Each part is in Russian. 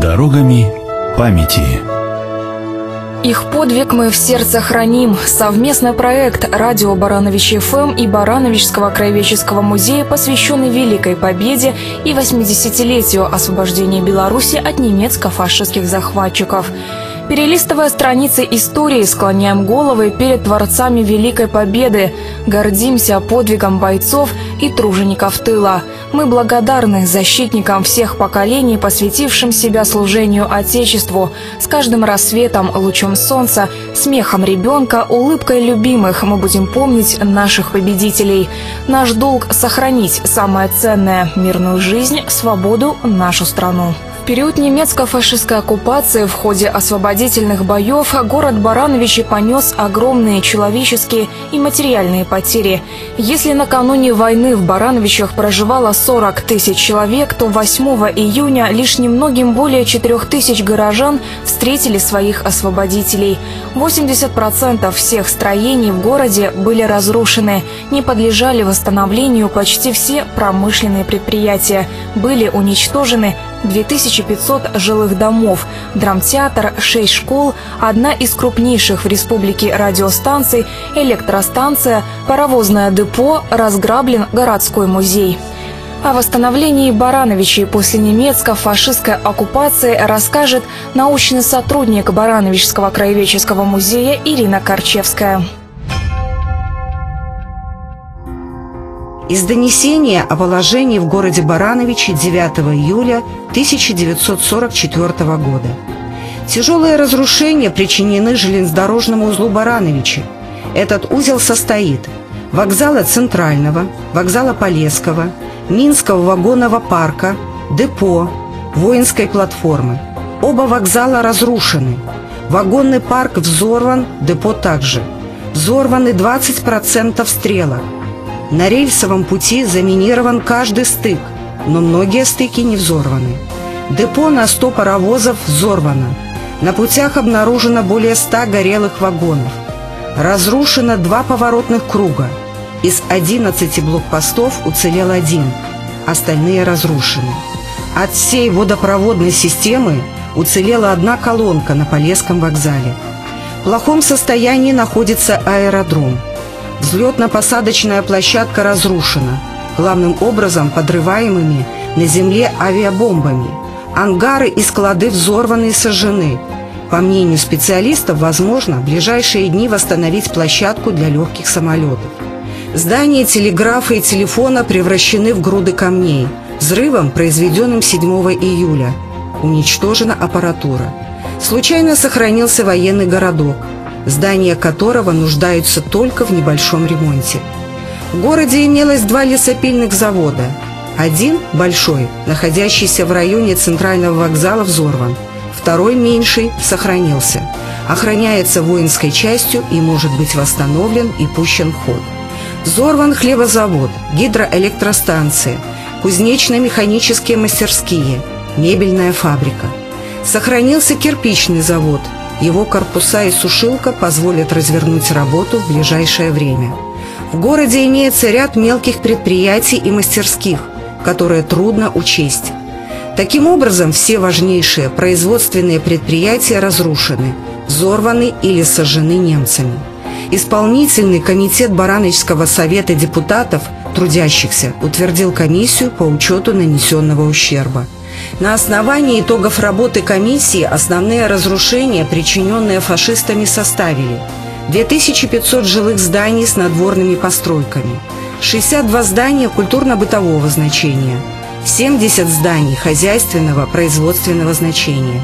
Дорогами памяти. Их подвиг мы в сердце храним. Совместный проект радио Барановичи ФМ и Барановичского краеведческого музея, посвященный Великой Победе и 80-летию освобождения Беларуси от немецко-фашистских захватчиков. Перелистывая страницы истории, склоняем головы перед творцами Великой Победы, гордимся подвигом бойцов и тружеников тыла. Мы благодарны защитникам всех поколений, посвятившим себя служению Отечеству. С каждым рассветом, лучом солнца, смехом ребенка, улыбкой любимых мы будем помнить наших победителей. Наш долг – сохранить самое ценное – мирную жизнь, свободу, нашу страну. В период немецко-фашистской оккупации в ходе освободительных боев город Барановичи понес огромные человеческие и материальные потери. Если накануне войны в Барановичах проживало 40 тысяч человек, то 8 июня лишь немногим более 4 тысяч горожан встретили своих освободителей. 80% всех строений в городе были разрушены, не подлежали восстановлению почти все промышленные предприятия, были уничтожены 2500 жилых домов, драмтеатр, 6 школ, одна из крупнейших в республике радиостанций, электростанция, паровозное депо, разграблен городской музей. О восстановлении Барановичей после немецко-фашистской оккупации расскажет научный сотрудник Барановичского краеведческого музея Ирина Корчевская. Из донесения о положении в городе Барановичи 9 июля 1944 года. Тяжелые разрушения причинены железнодорожному узлу Барановичи. Этот узел состоит: вокзала Центрального, вокзала Полесского, Минского вагонного парка, депо, воинской платформы. Оба вокзала разрушены. Вагонный парк взорван, депо также. Взорваны 20% стрелок. На рельсовом пути заминирован каждый стык, но многие стыки не взорваны. Депо на 100 паровозов взорвано. На путях обнаружено более 100 горелых вагонов. Разрушено 2 поворотных круга. Из 11 блокпостов уцелел 1, остальные разрушены. От всей водопроводной системы уцелела 1 колонка на Полесском вокзале. В плохом состоянии находится аэродром. Взлетно-посадочная площадка разрушена, главным образом подрываемыми на земле авиабомбами. Ангары и склады взорваны и сожжены. По мнению специалистов, возможно в ближайшие дни восстановить площадку для легких самолетов. Здания телеграфа и телефона превращены в груды камней. Взрывом, произведенным 7 июля, уничтожена аппаратура. Случайно сохранился военный городок, здания которого нуждаются только в небольшом ремонте. В городе имелось 2 лесопильных завода. Один, большой, находящийся в районе Центрального вокзала, взорван. Второй, меньший, сохранился. Охраняется воинской частью и может быть восстановлен и пущен в ход. Взорван хлебозавод, гидроэлектростанция, кузнечно-механические мастерские, мебельная фабрика. Сохранился кирпичный завод. Его корпуса и сушилка позволят развернуть работу в ближайшее время. В городе имеется ряд мелких предприятий и мастерских, которые трудно учесть. Таким образом, все важнейшие производственные предприятия разрушены, взорваны или сожжены немцами. Исполнительный комитет Барановичского совета депутатов, трудящихся, утвердил комиссию по учету нанесенного ущерба. На основании итогов работы комиссии основные разрушения, причиненные фашистами, составили: 2500 жилых зданий с надворными постройками, 62 здания культурно-бытового значения, 70 зданий хозяйственного производственного значения,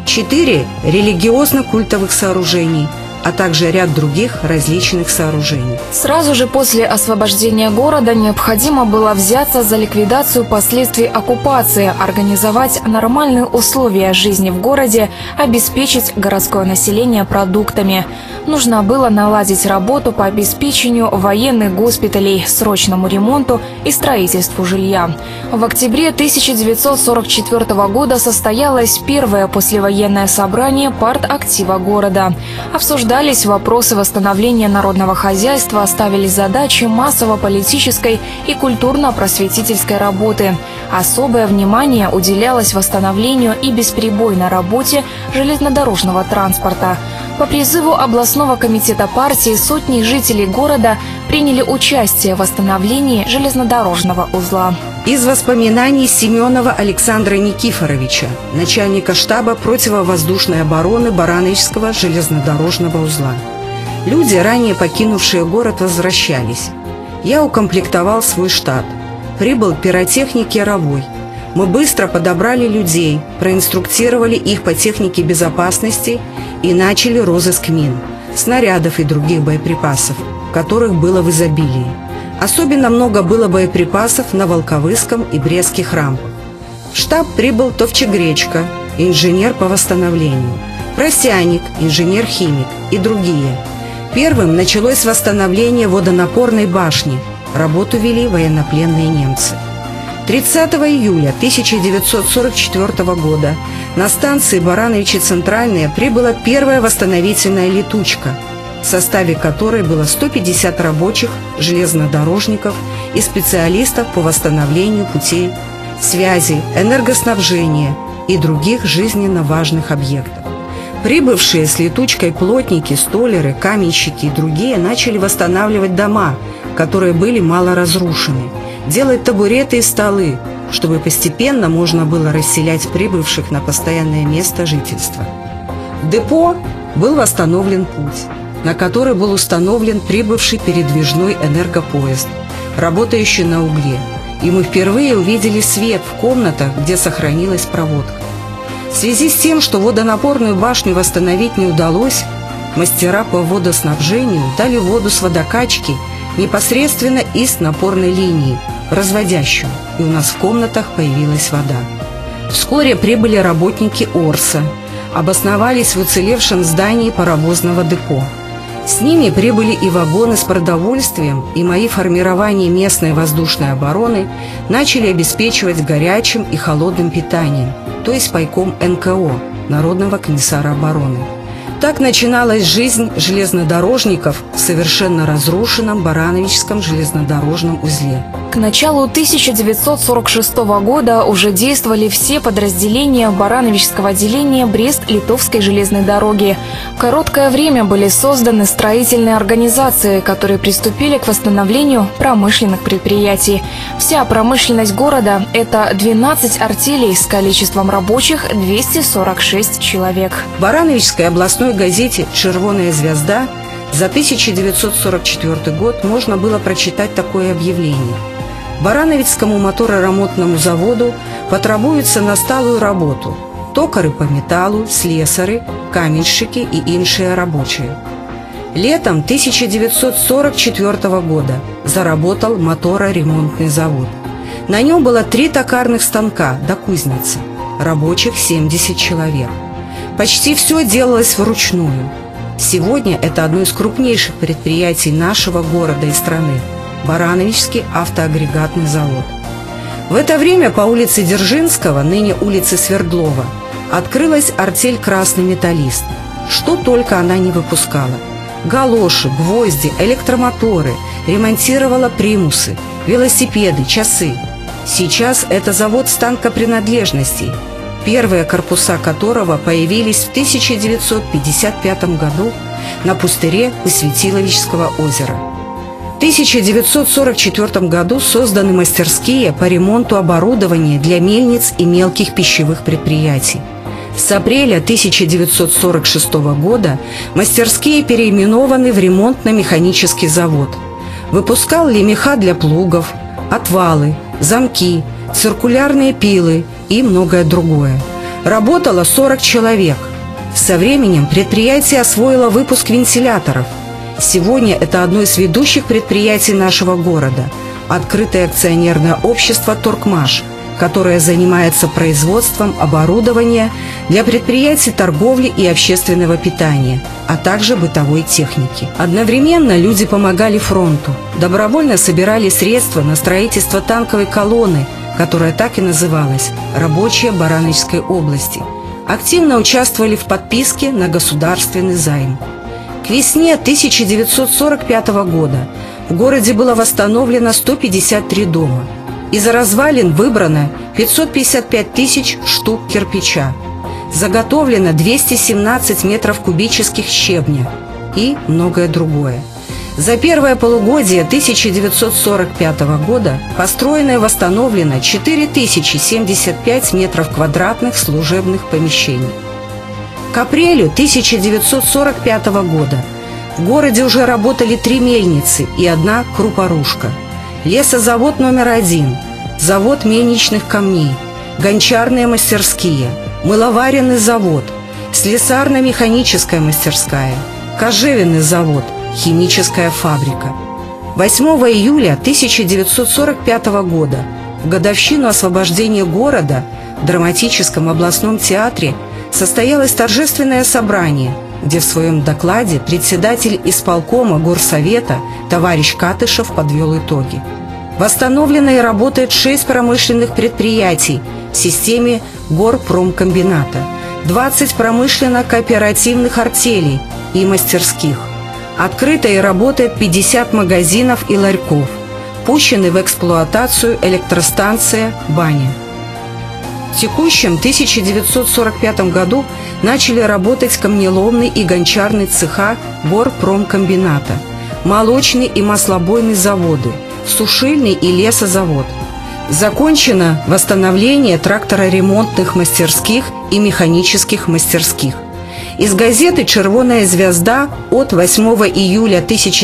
4 религиозно-культовых сооружений, а также ряд других различных сооружений. Сразу же после освобождения города необходимо было взяться за ликвидацию последствий оккупации, организовать нормальные условия жизни в городе, обеспечить городское население продуктами. Нужно было наладить работу по обеспечению военных госпиталей, срочному ремонту и строительству жилья. В октябре 1944 года состоялось первое послевоенное собрание партактива города. Обсуждались вопросы восстановления народного хозяйства, ставились задачи массово-политической и культурно-просветительской работы. Особое внимание уделялось восстановлению и бесперебойной работе железнодорожного транспорта. По призыву областного комитета партии сотни жителей города приняли участие в восстановлении железнодорожного узла. Из воспоминаний Семенова Александра Никифоровича, начальника штаба противовоздушной обороны Барановичского железнодорожного узла. Люди, ранее покинувшие город, возвращались. Я укомплектовал свой штат. Прибыл пиротехник Яровой. Мы быстро подобрали людей, проинструктировали их по технике безопасности и начали розыск мин, снарядов и других боеприпасов, которых было в изобилии. Особенно много было боеприпасов на Волковыском и Брестских рампах. В штаб прибыл Товчегречко, инженер по восстановлению, Просяник, инженер-химик и другие. Первым началось восстановление водонапорной башни. Работу вели военнопленные немцы. 30 июля 1944 года на станции Барановичи Центральные прибыла первая восстановительная летучка, в составе которой было 150 рабочих, железнодорожников и специалистов по восстановлению путей связи, энергоснабжения и других жизненно важных объектов. Прибывшие с летучкой плотники, столяры, каменщики и другие начали восстанавливать дома, которые были мало разрушены, делать табуреты и столы, чтобы постепенно можно было расселять прибывших на постоянное место жительства. В депо был восстановлен путь, на который был установлен прибывший передвижной энергопоезд, работающий на угле, и мы впервые увидели свет в комнатах, где сохранилась проводка. В связи с тем, что водонапорную башню восстановить не удалось, мастера по водоснабжению дали воду с водокачки непосредственно из напорной линии, разводящую, и у нас в комнатах появилась вода. Вскоре прибыли работники Орса, обосновались в уцелевшем здании паровозного депо. С ними прибыли и вагоны с продовольствием, и мои формирования местной воздушной обороны начали обеспечивать горячим и холодным питанием, то есть пайком НКО, Народного комиссара обороны. Так начиналась жизнь железнодорожников в совершенно разрушенном Барановичском железнодорожном узле. К началу 1946 года уже действовали все подразделения Барановичского отделения Брест-Литовской железной дороги. В короткое время были созданы строительные организации, которые приступили к восстановлению промышленных предприятий. Вся промышленность города – это 12 артелей с количеством рабочих 246 человек. В Барановичской областной газете «Червоная звезда» за 1944 год можно было прочитать такое объявление. Барановичскому мотороремонтному заводу потребуется на сталую работу токари по металлу, слесари, каменщики и іншие рабочие. Летом 1944 года заработал мотороремонтный завод. На нем было 3 токарных станка до кузницы, рабочих 70 человек. Почти все делалось вручную. Сегодня это одно из крупнейших предприятий нашего города и страны – Барановичский автоагрегатный завод. В это время по улице Дзержинского, ныне улице Свердлова, открылась артель «Красный металлист». Что только она не выпускала. Галоши, гвозди, электромоторы, ремонтировала примусы, велосипеды, часы. Сейчас это завод станкопринадлежностей, первые корпуса которого появились в 1955 году на пустыре у Светиловичского озера. В 1944 году созданы мастерские по ремонту оборудования для мельниц и мелких пищевых предприятий. С апреля 1946 года мастерские переименованы в ремонтно-механический завод. Выпускал лемеха для плугов, отвалы, замки, циркулярные пилы и многое другое. Работало 40 человек. Со временем предприятие освоило выпуск вентиляторов. Сегодня это одно из ведущих предприятий нашего города – открытое акционерное общество «Торкмаш», которое занимается производством оборудования для предприятий торговли и общественного питания, а также бытовой техники. Одновременно люди помогали фронту, добровольно собирали средства на строительство танковой колонны, которая так и называлась «Рабочие Барановичской области». Активно участвовали в подписке на государственный займ. К весне 1945 года в городе было восстановлено 153 дома. Из развалин выбрано 555 тысяч штук кирпича. Заготовлено 217 метров кубических щебня и многое другое. За первое полугодие 1945 года построено и восстановлено 4075 метров квадратных служебных помещений. К апрелю 1945 года в городе уже работали 3 мельницы и 1 крупорушка, лесозавод номер 1, завод мельничных камней, гончарные мастерские, мыловаренный завод, слесарно-механическая мастерская, кожевенный завод, химическая фабрика. 8 июля 1945 года, в годовщину освобождения города, в Драматическом областном театре состоялось торжественное собрание, где в своем докладе председатель исполкома горсовета товарищ Катышев подвел итоги. Восстановлено и работает 6 промышленных предприятий в системе горпромкомбината, 20 промышленно-кооперативных артелей и мастерских. Открыто и работает 50 магазинов и ларьков. Пущены в эксплуатацию электростанция «Баня». В текущем 1945 году начали работать камнеломный и гончарный цеха горпромкомбината, молочный и маслобойный заводы, сушильный и лесозавод. Закончено восстановление трактороремонтных мастерских и механических мастерских. Из газеты «Червоная звезда» от 8 июля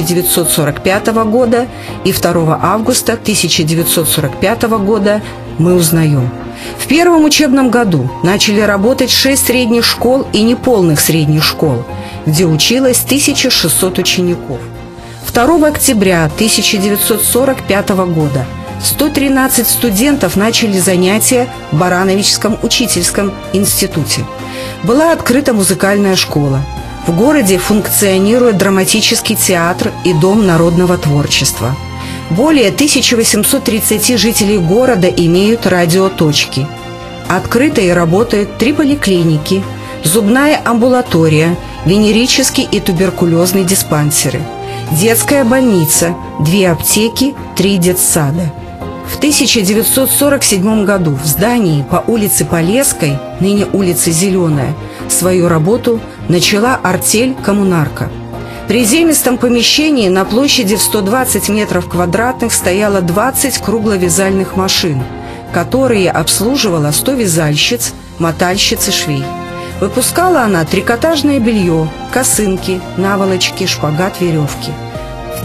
1945 года и 2 августа 1945 года мы узнаем: в первом учебном году начали работать 6 средних школ и неполных средних школ, где училось 1600 учеников. 2 октября 1945 года 113 студентов начали занятия в Барановичском учительском институте. Была открыта музыкальная школа. В городе функционирует драматический театр и Дом народного творчества. Более 1830 жителей города имеют радиоточки. Открыто и работают 3 поликлиники, зубная амбулатория, венерический и туберкулезный диспансеры, детская больница, 2 аптеки, 3 детсада. В 1947 году в здании по улице Полесской, ныне улица Зеленая, свою работу начала артель «Коммунарка». В приземистом помещении на площади в 120 метров квадратных стояло 20 кругловязальных машин, которые обслуживала 100 вязальщиц, мотальщиц и швей. Выпускала она трикотажное белье, косынки, наволочки, шпагат, веревки. В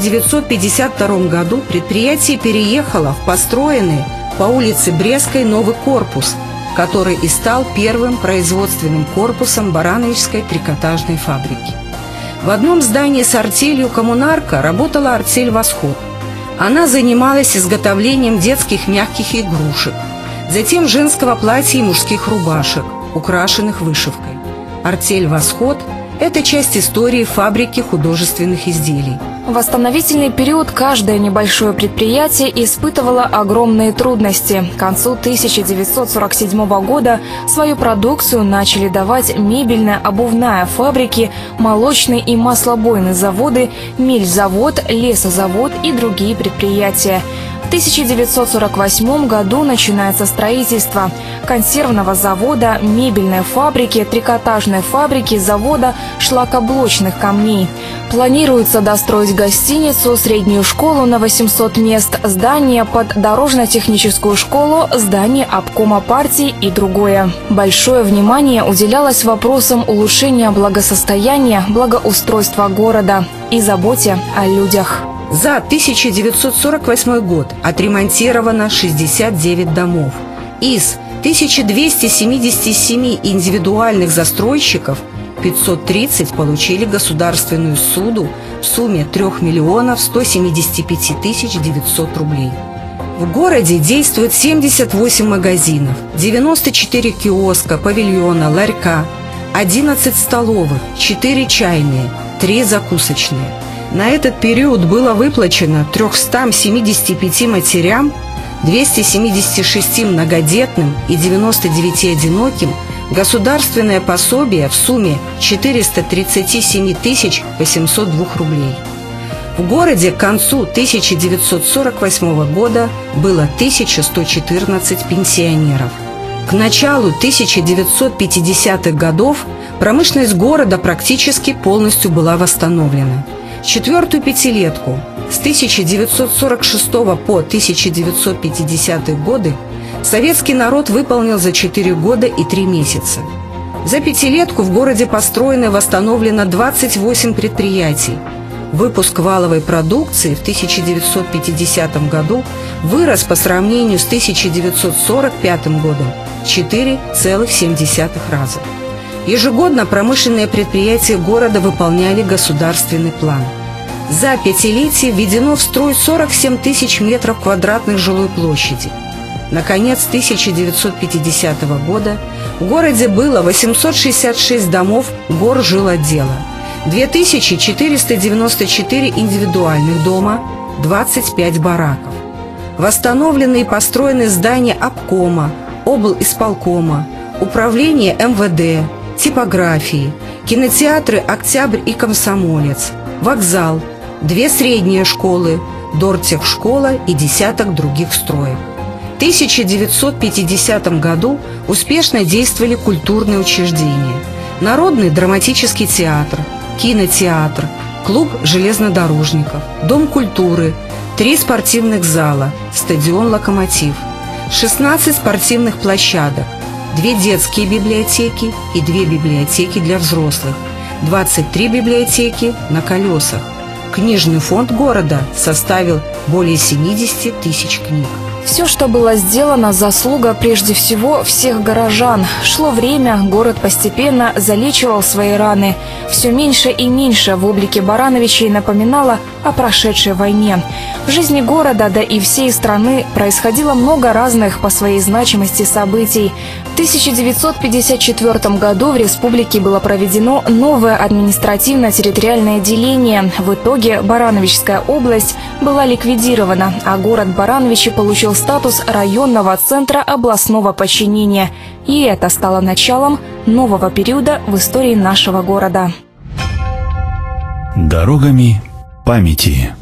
1952 году предприятие переехало в построенный по улице Брестской новый корпус, который и стал первым производственным корпусом Барановичской трикотажной фабрики. В одном здании с артелью «Коммунарка» работала артель «Восход». Она занималась изготовлением детских мягких игрушек, затем женского платья и мужских рубашек, украшенных вышивкой. Артель «Восход» – это часть истории фабрики художественных изделий. В восстановительный период каждое небольшое предприятие испытывало огромные трудности. К концу 1947 года свою продукцию начали давать мебельная, обувная фабрики, молочный и маслобойный заводы, мельзавод, лесозавод и другие предприятия. В 1948 году начинается строительство консервного завода, мебельной фабрики, трикотажной фабрики, завода шлакоблочных камней. Планируется достроить гостиницу, среднюю школу на 800 мест, здание под дорожно-техническую школу, здание обкома партии и другое. Большое внимание уделялось вопросам улучшения благосостояния, благоустройства города и заботе о людях. За 1948 год отремонтировано 69 домов. Из 1277 индивидуальных застройщиков 530 получили государственную ссуду в сумме 3 миллионов 175 тысяч 900 рублей. В городе действует 78 магазинов, 94 киоска, павильона, ларька, 11 столовых, 4 чайные, 3 закусочные. На этот период было выплачено 375 матерям, 276 многодетным и 99 одиноким государственное пособие в сумме 437 802 рублей. В городе к концу 1948 года было 1114 пенсионеров. К началу 1950-х годов промышленность города практически полностью была восстановлена. Четвертую пятилетку с 1946 по 1950 годы советский народ выполнил за 4 года и 3 месяца. За пятилетку в городе построено и восстановлено 28 предприятий. Выпуск валовой продукции в 1950 году вырос по сравнению с 1945 годом 4,7 раза. Ежегодно промышленные предприятия города выполняли государственный план. За пятилетие введено в строй 47 тысяч метров квадратных жилой площади. Наконец 1950 года в городе было 866 домов горжилотдела, 2494 индивидуальных дома, 25 бараков. Восстановлены и построены здания обкома, облисполкома, управления МВД, типографии, кинотеатры «Октябрь» и «Комсомолец», вокзал, 2 средние школы, дортехшкола и десяток других строек. В 1950 году успешно действовали культурные учреждения: Народный драматический театр, кинотеатр, клуб железнодорожников, Дом культуры, 3 спортивных зала, стадион «Локомотив», 16 спортивных площадок, 2 детские библиотеки и 2 библиотеки для взрослых, 23 библиотеки на колесах. Книжный фонд города составил более 70 тысяч книг. Все, что было сделано, заслуга прежде всего всех горожан. Шло время, город постепенно залечивал свои раны. Все меньше и меньше в облике Барановичей напоминало о прошедшей войне. В жизни города, да и всей страны происходило много разных по своей значимости событий. В 1954 году в республике было проведено новое административно-территориальное деление. В итоге Барановичская область была ликвидирована, а город Барановичи получил статус районного центра областного подчинения. И это стало началом нового периода в истории нашего города. Дорогами памяти.